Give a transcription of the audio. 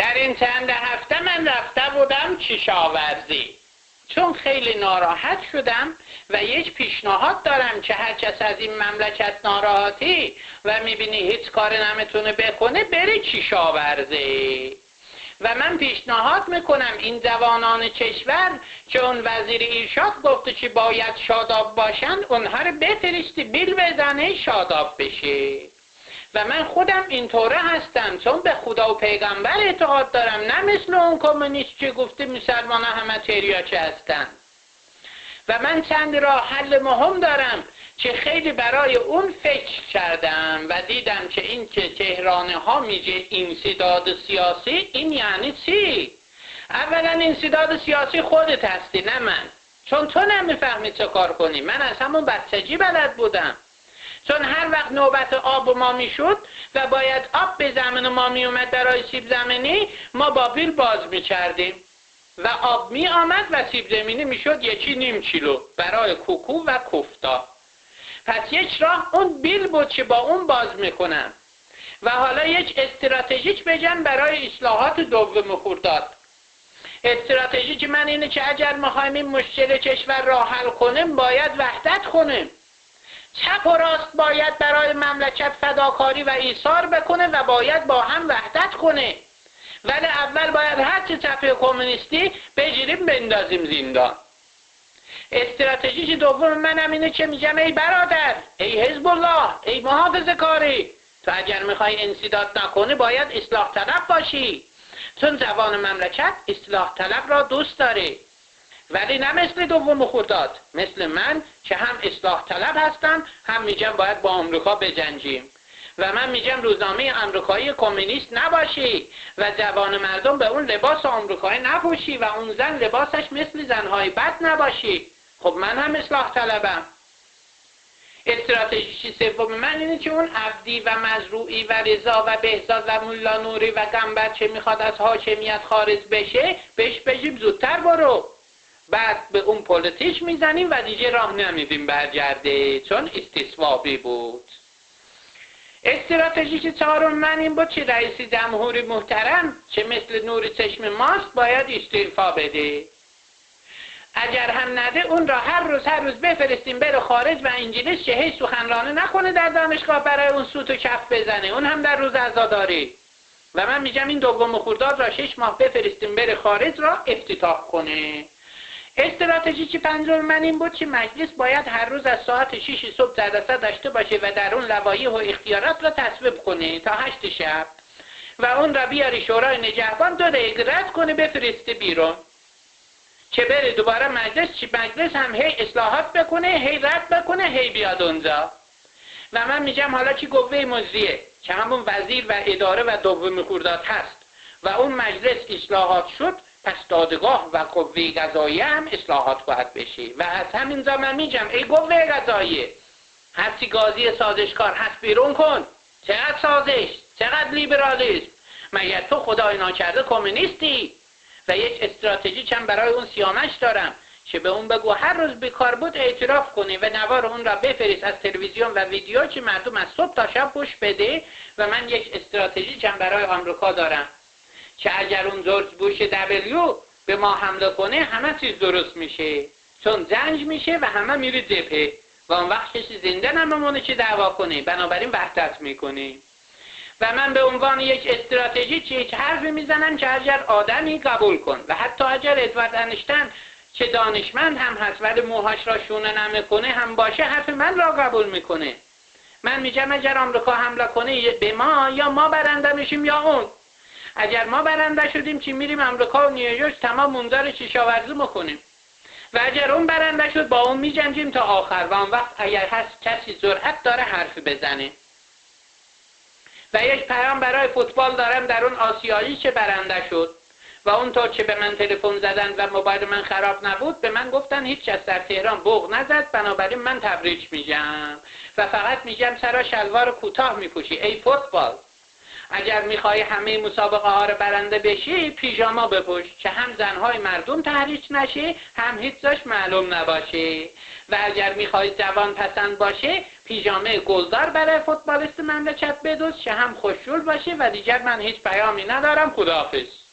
در این چند هفته من رفته بودم کشاورزی، چون خیلی ناراحت شدم و یک پیشنهاد دارم که هر کس از این مملکت ناراحتی و میبینی هیچ کار نمیتونه بکنه بره کشاورزی. و من پیشنهاد میکنم این جوانان کشور که اون وزیر ارشاد گفته که باید شاداب باشن، اونها رو بفرستی بیل بزنه شاداب بشه. و من خودم اینطوره هستم، چون به خدا و پیغمبر اعتقاد دارم، نه مثل اون کمونیست که گفته مسلمان همه تریاچه هستن. و من چند راه حل مهم دارم که خیلی برای اون فکر کردم و دیدم که این که تهرانی ها میگه انسداد سیاسی، این یعنی چی؟ اولا انسداد سیاسی خودت هستی نه من، چون تو نمیفهمی چه کار کنی. من از همون بچگی بلد بودم، چون هر وقت نوبت آب ما میشد و باید آب به زمین ما میومد برای سیب زمینی، ما با بیل باز میکردیم و آب می آمد و سیب زمینی میشد 1.5 کیلو برای کوکو و کوفتا. پس یک راه اون بیل بود که با اون باز میکنم. و حالا یک استراتژیک بگم برای اصلاحات دوم خرداد. استراتژیک من اینه که اگر میخوایم این مشکل کشور را حل کنیم باید وحدت کنیم. چپ و راست باید برای مملکت فداکاری و ایثار بکنه و باید با هم وحدت کنه. ولی اول باید هرچی چپ کمونیستی بگیریم بندازیم زندان. استراتژی دوم منم اینه که میگم ای برادر، ای حزب الله، ای محافظه کاری، تو اگر میخوای انسداد نکنی باید اصلاح طلب باشی، چون جوان مملکت اصلاح طلب را دوست داره. ولی نه مثل دوم خرداد، مثل من که هم اصلاح طلب هستم، هم میگم باید با آمریکا بجنگیم. و من میگم روزنامه آمریکایی کمونیست نباشی و جوان مردم به اون لباس آمریکایی نپوشی و اون زن لباسش مثل زنهای بد نباشی. خب من هم اصلاح طلبم. استراتژی سوم من اینه که اون عبدی و مزروعی و رضا و بهزاد و مولا نوری و گنبد که میخواد از حاکمیت خارج بشه بهش بگیم زودتر برو. بعد به اون پلیتیک میزنیم و دیگه راه نمیدیم برگرده، چون استصوابی بود. استراتژی چهارم من این بود که رئیس جمهوری محترم که مثل نور چشم ماست باید استعفا بده. اگر هم نده اون را هر روز بفرستیم بره خارج و انگلیس که هیچ سخنرانی نکنه در دانشگاه برای اون سوت و کف بزنه، اون هم در روز عزاداری. و من میگم این دوم خرداد را 6 ماه بفرستیم بره خارج را افتتاح کنه. استراتژی که پنجم من این بود که مجلس باید هر روز از ساعت 6 صبح جلسه داشته باشه و در اون لوایح و اختیارات را تصویب کنه تا 8 شب و اون را بیاری شورای نگهبان 2 دقیقه رد کنه بفرسته بیرون که بره دوباره مجلس هم هی اصلاحات بکنه، هی رد بکنه، هی بیاد اونجا. و من میگم حالا که قوه مجریه که همون وزیر و اداره و دوم خرداد هست و اون مجلس اصلاحات شد، پس دادگاه و قوه قضاییه هم اصلاحات باید بشه. و از همینجا من میگم ای قوه قضاییه، هرچی قاضی سازشکار هست بیرون کن. چقدر سازش، چقدر لیبرالیسم، مگر تو خدای ناکرده کمونیستی؟ و یک استراتژی چند برای اون سیامش دارم که به اون بگو هر روز بیکار بود اعتراف کنی و نوار اون را بفرست از تلویزیون و ویدیو که مردم از صبح تا شب گوش بده. و من یک استراتژی چند برای آمریکا دارم که اگر اون جورج بوش دبلیو به ما حمله کنه همه چیز درست میشه، چون جنگ میشه و همه میره جبهه و اون وقت کسی زنده نمیمونه که دعوا کنه، بنابراین وحدت میکنه. و من به عنوان یک استراتژی که یک حرفی میزنم که اگر آدمی قبول کن و حتی اگر ادوارد انیشتین که دانشمند هم هست ولی موهاش را شونه نمیکنه هم باشه، حرف من را قبول میکنه. من میگم اگر آمریکا حمله کنه به ما، یا ما برنده میشیم یا اون. اگر ما برنده شدیم که میریم آمریکا و نیویورک تمام منظر کشاورزی میکنیم و اگر اون برنده شد با اون میجنگیم تا آخر. و اون وقت اگر هست کسی جرأت داره حرف بزنه. و یک پیام برای فوتبال دارم در اون آسیایی که برنده شد و اونطور که به من تلفن زدن و موبایل من خراب نبود به من گفتن هیچ کس در تهران بوق نزد، بنابراین من تبریک میگم و فقط میگم سرا شلوار کوتاه میپوشی ای فوتبال. اگر میخوای همه مسابقه ها رو برنده بشی پیژاما بپوش که هم زنهای مردم تحریک نشه هم هیچ جاش معلوم نباشه. و اگر میخوای جوان پسند باشه پیژامه گلدار برای فوتبالیست مملکت بدوز که هم خوشرول باشه و دیگر من هیچ پیامی ندارم. خداحافظ.